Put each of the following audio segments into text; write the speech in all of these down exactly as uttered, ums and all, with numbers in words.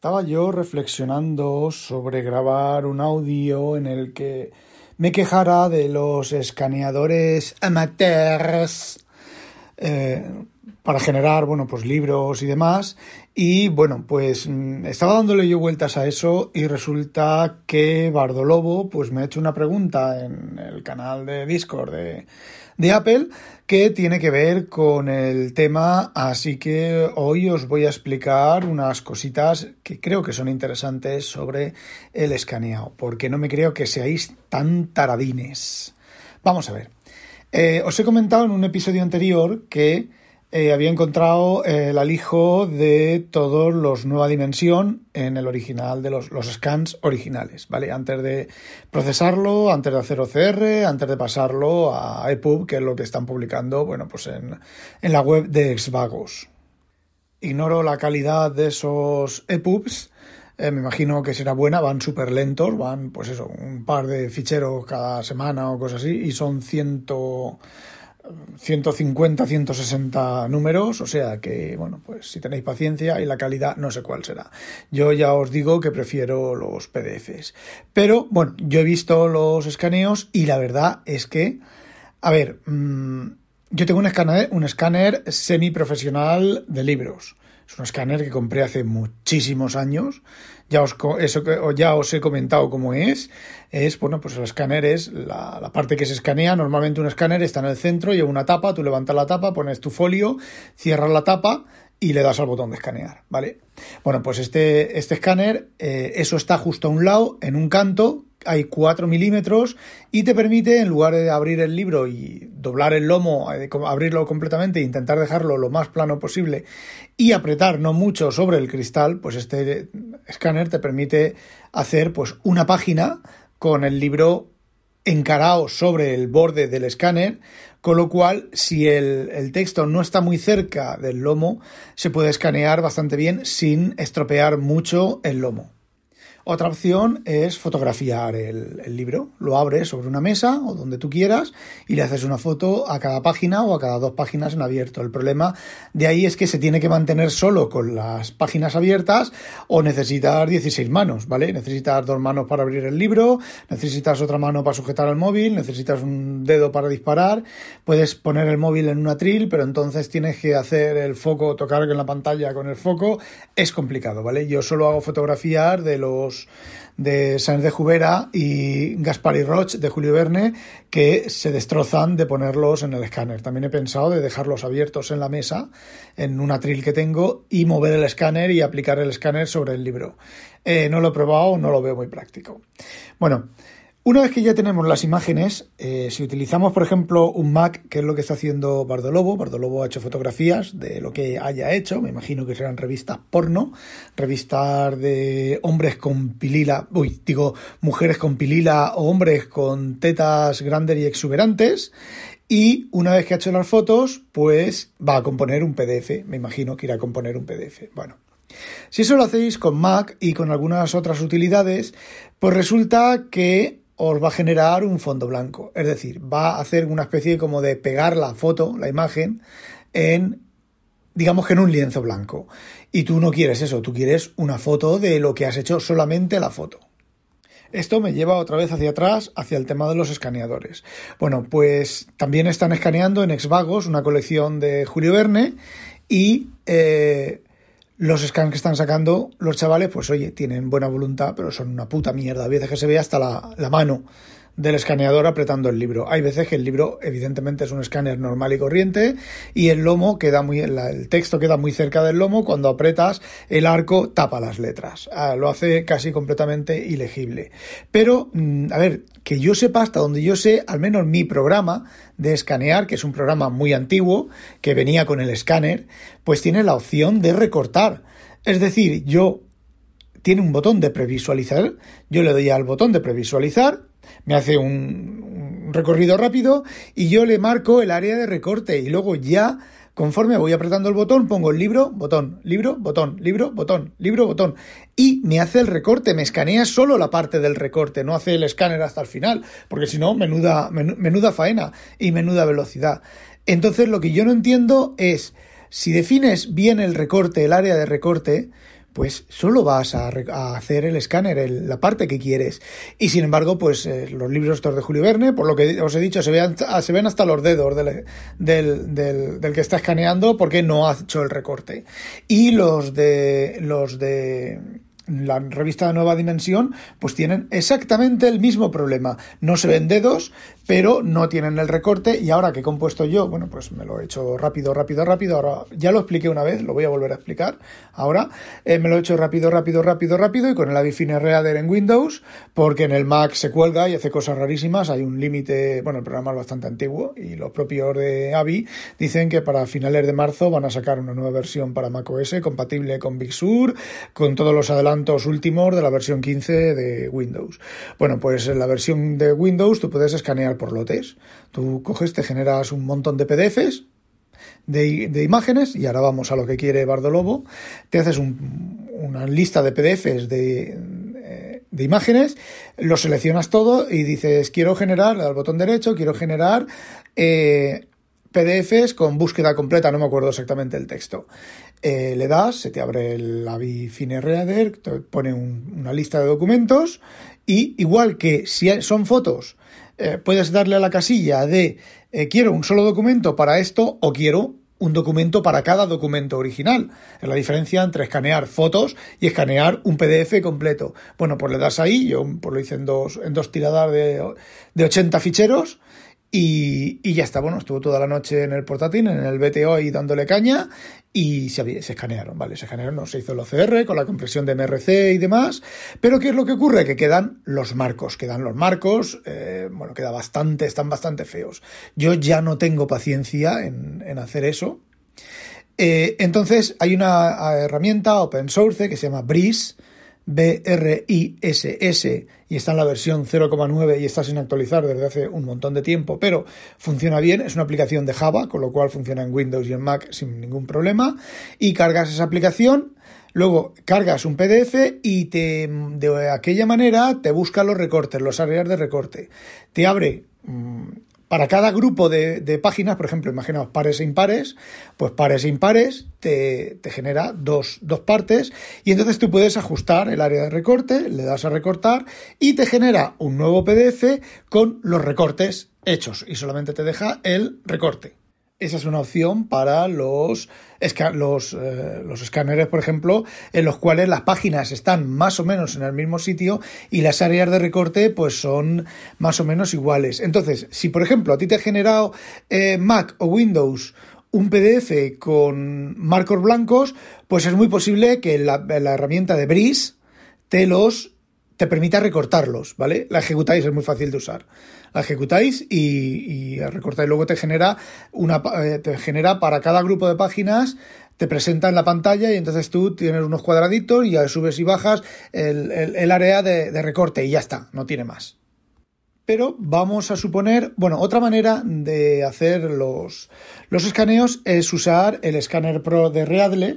Estaba yo reflexionando sobre grabar un audio en el que me quejara de los escaneadores amateurs eh, para generar, bueno, pues libros y demás. Y bueno, pues estaba dándole yo vueltas a eso y resulta que Bardolobo pues me ha hecho una pregunta en el canal de Discord de, de Apple que tiene que ver con el tema, así que hoy os voy a explicar unas cositas que creo que son interesantes sobre el escaneado, porque no me creo que seáis tan taradines. Vamos a ver. Eh, os he comentado en un episodio anterior que Eh, había encontrado eh, el alijo de todos los Nueva Dimensión en el original de los, los scans originales, ¿vale? Antes de procesarlo, antes de hacer O C R, antes de pasarlo a E P U B, que es lo que están publicando, bueno, pues en, en la web de Xvagos. Ignoro la calidad de esos E P U Bs, eh, me imagino que será buena, van súper lentos, van, pues eso, un par de ficheros cada semana o cosas así, y son ciento... ciento cincuenta, ciento sesenta números, o sea que, bueno, pues si tenéis paciencia, y la calidad no sé cuál será. Yo ya os digo que prefiero los P D Fs. Pero, bueno, yo he visto los escaneos y la verdad es que, a ver, mmm, yo tengo un escáner, un escáner semiprofesional de libros. Es un escáner que compré hace muchísimos años. Ya os, eso, ya os he comentado cómo es. Es, bueno, pues el escáner es la, la parte que se escanea. Normalmente un escáner está en el centro, lleva una tapa, tú levantas la tapa, pones tu folio, cierras la tapa y le das al botón de escanear, ¿vale? Bueno, pues este, este escáner, eh, eso está justo a un lado, en un canto, hay cuatro milímetros y te permite, en lugar de abrir el libro y doblar el lomo, eh, abrirlo completamente e intentar dejarlo lo más plano posible y apretar no mucho sobre el cristal, pues este escáner te permite hacer pues una página con el libro encarado sobre el borde del escáner, con lo cual si el, el texto no está muy cerca del lomo, se puede escanear bastante bien sin estropear mucho el lomo. Otra opción es fotografiar el, el libro. Lo abres sobre una mesa o donde tú quieras y le haces una foto a cada página o a cada dos páginas en abierto. El problema de ahí es que se tiene que mantener solo con las páginas abiertas o necesitas dieciséis manos, ¿vale? Necesitas dos manos para abrir el libro, necesitas otra mano para sujetar el móvil, necesitas un dedo para disparar. Puedes poner el móvil en un atril, pero entonces tienes que hacer el foco, tocar en la pantalla con el foco. Es complicado, ¿vale? Yo solo hago fotografías de los de Sáenz de Jubera y Gaspar y Roch de Julio Verne, que se destrozan de ponerlos en el escáner. También he pensado de dejarlos abiertos en la mesa, en un atril que tengo, y mover el escáner y aplicar el escáner sobre el libro. Eh, no lo he probado, no lo veo muy práctico. Bueno, una vez que ya tenemos las imágenes, eh, si utilizamos, por ejemplo, un Mac, que es lo que está haciendo Bardolobo, Bardolobo ha hecho fotografías de lo que haya hecho, me imagino que serán revistas porno, revistas de hombres con pilila, uy, digo, mujeres con pilila o hombres con tetas grandes y exuberantes, y una vez que ha hecho las fotos, pues va a componer un P D F, me imagino que irá a componer un P D F. Bueno, si eso lo hacéis con Mac y con algunas otras utilidades, pues resulta que os va a generar un fondo blanco, es decir, va a hacer una especie como de pegar la foto, la imagen, en, digamos que en un lienzo blanco. Y tú no quieres eso, tú quieres una foto de lo que has hecho, solamente la foto. Esto me lleva otra vez hacia atrás, hacia el tema de los escaneadores. Bueno, pues también están escaneando en Xvagos una colección de Julio Verne y Eh, los scans que están sacando los chavales, pues oye, tienen buena voluntad, pero son una puta mierda. A veces que se ve hasta la, la mano del escaneador apretando el libro. Hay veces que el libro evidentemente es un escáner normal y corriente y el lomo queda muy, el texto queda muy cerca del lomo. Cuando apretas el arco tapa las letras, ah, lo hace casi completamente ilegible. Pero a ver, que yo sepa, hasta donde yo sé, al menos mi programa de escanear, que es un programa muy antiguo que venía con el escáner, pues tiene la opción de recortar. Es decir, yo tiene un botón de previsualizar, yo le doy al botón de previsualizar, me hace un, un recorrido rápido y yo le marco el área de recorte y luego ya, conforme voy apretando el botón, pongo el libro, botón, libro, botón, libro, botón, libro, botón y me hace el recorte, me escanea solo la parte del recorte, no hace el escáner hasta el final, porque si no, menuda, menuda faena y menuda velocidad. Entonces lo que yo no entiendo es, si defines bien el recorte, el área de recorte, pues solo vas a, a hacer el escáner, el, la parte que quieres. Y sin embargo, pues eh, los libros estos de Julio Verne, por lo que os he dicho, se ven, se ven hasta los dedos del, del, del, del que está escaneando porque no ha hecho el recorte. Y los de los de la revista Nueva Dimensión, pues tienen exactamente el mismo problema. No se ven dedos, pero no tienen el recorte. Y ahora que he compuesto yo, bueno, pues me lo he hecho rápido, rápido, rápido. Ahora ya lo expliqué una vez, lo voy a volver a explicar. Ahora eh, me lo he hecho rápido, rápido, rápido, rápido y con el Avifine Reader en Windows, porque en el Mac se cuelga y hace cosas rarísimas. Hay un límite, bueno, el programa es bastante antiguo y los propios de Avi dicen que para finales de marzo van a sacar una nueva versión para macOS compatible con Big Sur, con todos los adelantos últimos de la versión quince de Windows. Bueno, pues en la versión de Windows tú puedes escanear por lotes. Tú coges, te generas un montón de P D Efes de, de imágenes, y ahora vamos a lo que quiere Bardo Lobo. Te haces un, una lista de P D Efes de, de imágenes, lo seleccionas todo y dices, quiero generar, al botón derecho, quiero generar eh, P D Efes con búsqueda completa, no me acuerdo exactamente el texto. Eh, le das, se te abre el Avifine Reader, te pone un, una lista de documentos y igual que si son fotos, eh, puedes darle a la casilla de eh, quiero un solo documento para esto o quiero un documento para cada documento original. Es la diferencia entre escanear fotos y escanear un P D Efe completo. Bueno, pues le das ahí, yo pues lo hice en dos, en dos tiradas de, de ochenta ficheros. Y, y ya está, bueno, estuvo toda la noche en el portátil, en el B T O ahí dándole caña y se, se escanearon, ¿vale? Se escanearon, no se hizo el O C R con la compresión de M R C y demás, pero ¿qué es lo que ocurre? Que quedan los marcos, quedan los marcos, eh, bueno, queda bastante, están bastante feos. Yo ya no tengo paciencia en, en hacer eso. Eh, entonces hay una herramienta open source que se llama Briss, B R I S S, y está en la versión cero coma nueve y está sin actualizar desde hace un montón de tiempo, pero funciona bien. Es una aplicación de Java, con lo cual funciona en Windows y en Mac sin ningún problema, y cargas esa aplicación, luego cargas un P D Efe y te, de aquella manera te busca los recortes, los áreas de recorte, te abre mmm, para cada grupo de, de páginas, por ejemplo, imaginaos pares e impares, pues pares e impares te, te genera dos, dos partes y entonces tú puedes ajustar el área de recorte, le das a recortar y te genera un nuevo P D Efe con los recortes hechos y solamente te deja el recorte. Esa es una opción para los, los, eh, los escáneres, por ejemplo, en los cuales las páginas están más o menos en el mismo sitio y las áreas de recorte pues son más o menos iguales. Entonces, si por ejemplo a ti te ha generado eh, Mac o Windows un P D Efe con marcos blancos, pues es muy posible que la, la herramienta de Briss te los te permita recortarlos, ¿vale? La ejecutáis, es muy fácil de usar. La ejecutáis y, y recortáis. Luego te genera una eh, te genera para cada grupo de páginas, te presenta en la pantalla y entonces tú tienes unos cuadraditos y ya subes y bajas el, el, el área de, de recorte y ya está, no tiene más. Pero vamos a suponer, bueno, otra manera de hacer los, los escaneos es usar el Scanner Pro de Readle,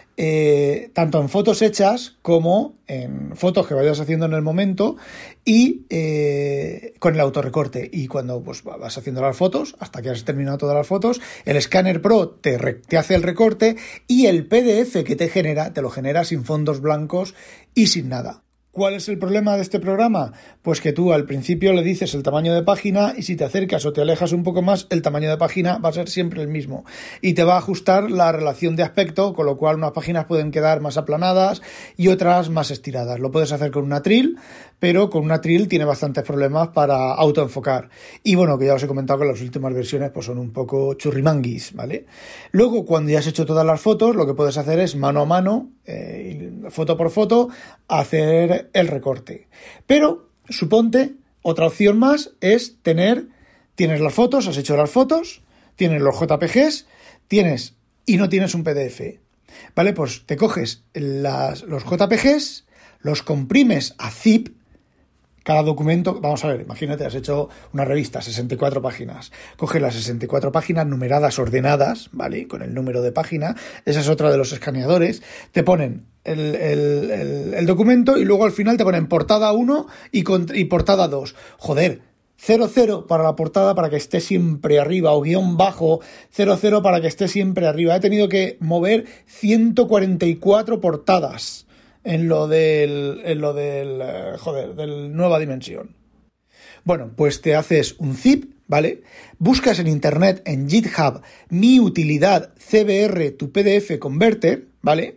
Eh, tanto en fotos hechas como en fotos que vayas haciendo en el momento y eh, con el autorrecorte. Y cuando pues, vas haciendo las fotos, hasta que has terminado todas las fotos, el Scanner Pro te, re- te hace el recorte y el P D Efe que te genera, te lo genera sin fondos blancos y sin nada. ¿Cuál es el problema de este programa? Pues que tú al principio le dices el tamaño de página y si te acercas o te alejas un poco más, el tamaño de página va a ser siempre el mismo. Y te va a ajustar la relación de aspecto, con lo cual unas páginas pueden quedar más aplanadas y otras más estiradas. Lo puedes hacer con un atril, pero con un atril tiene bastantes problemas para autoenfocar. Y bueno, que ya os he comentado que las últimas versiones pues son un poco churrimanguis, ¿vale? Luego, cuando ya has hecho todas las fotos, lo que puedes hacer es mano a mano, eh, foto por foto, hacer el recorte. Pero suponte, otra opción más es tener, tienes las fotos, has hecho las fotos, tienes los J P Gs, tienes y no tienes un P D Efe. Vale, pues te coges las, los J P Gs, los comprimes a zip. Cada documento, vamos a ver, imagínate, has hecho una revista, sesenta y cuatro páginas. Coges las sesenta y cuatro páginas numeradas, ordenadas, ¿vale? Con el número de página. Esa es otra de los escaneadores. Te ponen el, el, el, el documento y luego al final te ponen portada uno y, con, y portada dos. Joder, cero cero para la portada para que esté siempre arriba, o guión bajo cero cero para que esté siempre arriba. He tenido que mover ciento cuarenta y cuatro portadas en lo del, en lo del, eh, joder, del Nueva Dimensión. Bueno, pues te haces un zip, ¿vale? Buscas en internet, en GitHub, mi utilidad C B R to P D F Converter, ¿vale?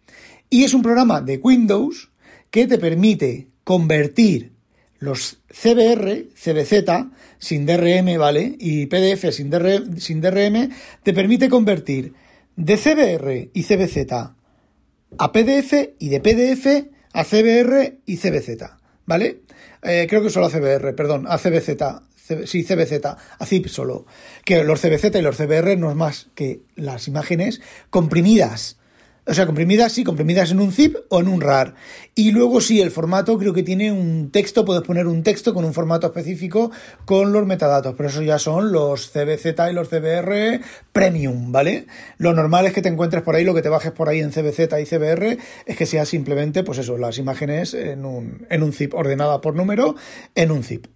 Y es un programa de Windows que te permite convertir los C B R, C B Z, sin D R M, ¿vale? Y P D F sin, D R, sin D R M, te permite convertir de C B R y C B Z a P D F y de P D F a C B R y C B Z, ¿vale? Eh, creo que solo a C B R, perdón, a C B Z, C, sí, C B Z, a zip solo. Que los C B Z y los C B R no es más que las imágenes comprimidas. O sea, comprimidas, sí, comprimidas en un zip o en un rar. Y luego sí, el formato creo que tiene un texto, puedes poner un texto con un formato específico con los metadatos, pero eso ya son los C B Z y los C B R Premium, ¿vale? Lo normal es que te encuentres por ahí, lo que te bajes por ahí en C B Z y C B R es que sea simplemente, pues eso, las imágenes en un, en un zip, ordenada por número en un zip.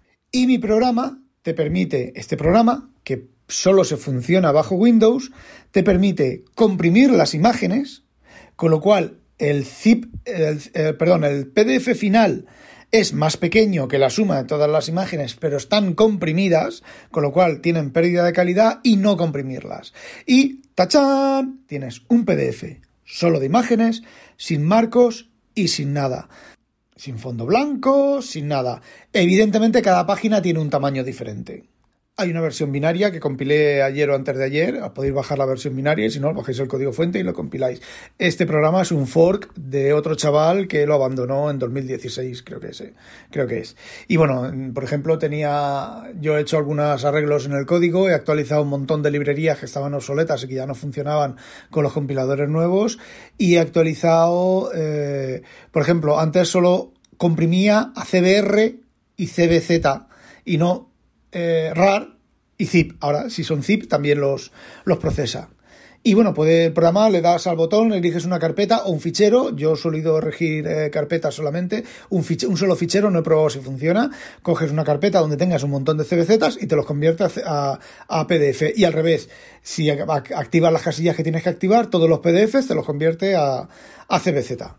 Y mi programa te permite, este programa, que solo se funciona bajo Windows, te permite comprimir las imágenes, con lo cual el zip, el, el, perdón, el P D F final es más pequeño que la suma de todas las imágenes, pero están comprimidas, con lo cual tienen pérdida de calidad, y no comprimirlas. Y ¡tachán! Tienes un P D F solo de imágenes, sin marcos y sin nada. Sin fondo blanco, sin nada. Evidentemente cada página tiene un tamaño diferente. Hay una versión binaria que compilé ayer o antes de ayer. Podéis bajar la versión binaria y si no, bajáis el código fuente y lo compiláis. Este programa es un fork de otro chaval que lo abandonó en dos mil dieciséis, creo que es. Creo que es. Y bueno, por ejemplo, tenía yo he hecho algunos arreglos en el código, he actualizado un montón de librerías que estaban obsoletas y que ya no funcionaban con los compiladores nuevos, y he actualizado, eh, por ejemplo, antes solo comprimía a C B R y C B Z y no Eh, rar y zip. Ahora, si son zip, también los, los procesa. Y bueno, puede programar, le das al botón, eliges una carpeta o un fichero. Yo he solido elegir eh, carpetas solamente, un, fiche, un solo fichero, no he probado si funciona. Coges una carpeta donde tengas un montón de C B Zs y te los conviertes a, a P D F. Y al revés, si activas las casillas que tienes que activar, todos los P D Fs te los convierte a, a C B Z.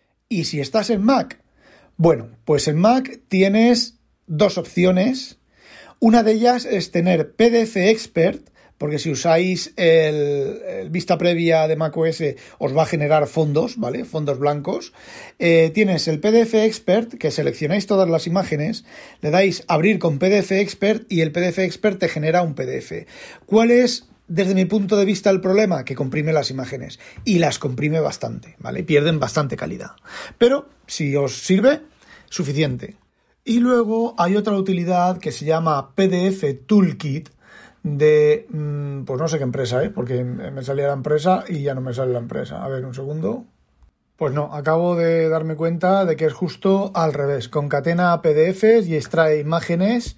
Y si estás en Mac, bueno, pues en Mac tienes dos opciones. Una de ellas es tener P D F Expert, porque si usáis el, el vista previa de macOS os va a generar fondos, ¿vale? Fondos blancos. Eh, tienes el P D F Expert, que seleccionáis todas las imágenes, le dais abrir con P D F Expert y el P D F Expert te genera un P D F. ¿Cuál es, desde mi punto de vista, el problema? Que comprime las imágenes, y las comprime bastante, ¿vale? Pierden bastante calidad. Pero si os sirve, suficiente. Y luego hay otra utilidad que se llama P D F Toolkit de, pues no sé qué empresa es, ¿eh? Porque me salía la empresa y ya no me sale la empresa. A ver, un segundo. Pues no, acabo de darme cuenta de que es justo al revés. Concatena P D Fs y extrae imágenes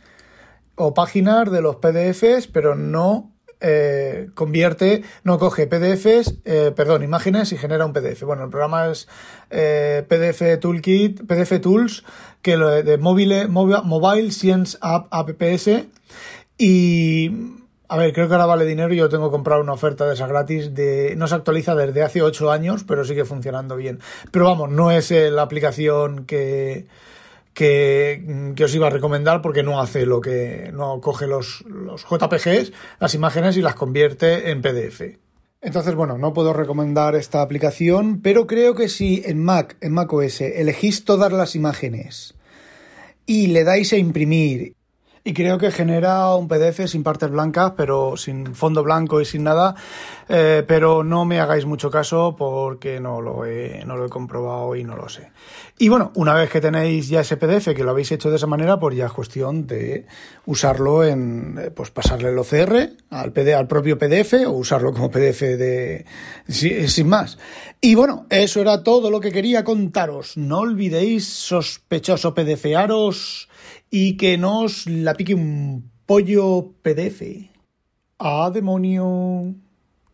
o páginas de los P D Fs, pero no eh, convierte, no coge P D Fs, eh, perdón, imágenes y genera un P D F. Bueno, el programa es eh, P D F Toolkit, P D F Tools, que lo de, de Mobile, Mobile, Mobile Science App, apps, y a ver, creo que ahora vale dinero y yo tengo que comprar una oferta de esa gratis. De, no se actualiza desde hace ocho años, pero sigue funcionando bien. Pero vamos, no es eh, la aplicación que, que, que os iba a recomendar, porque no hace lo que, no coge los, los J P Gs, las imágenes, y las convierte en P D F. Entonces, bueno, no puedo recomendar esta aplicación, pero creo que si en Mac, en macOS, elegís todas las imágenes y le dais a imprimir, y creo que genera un P D F sin partes blancas, pero sin fondo blanco y sin nada, eh, pero no me hagáis mucho caso porque no lo he, no lo he comprobado y no lo sé. Y bueno, una vez que tenéis ya ese P D F, que lo habéis hecho de esa manera, pues ya es cuestión de usarlo en, pues pasarle el O C R al, P D, al propio P D F, o usarlo como P D F de, sin, sin más. Y bueno, eso era todo lo que quería contaros. No olvidéis, sospechoso PDFearos, y que no os la pique un pollo P D F. ¡Ah, demonio!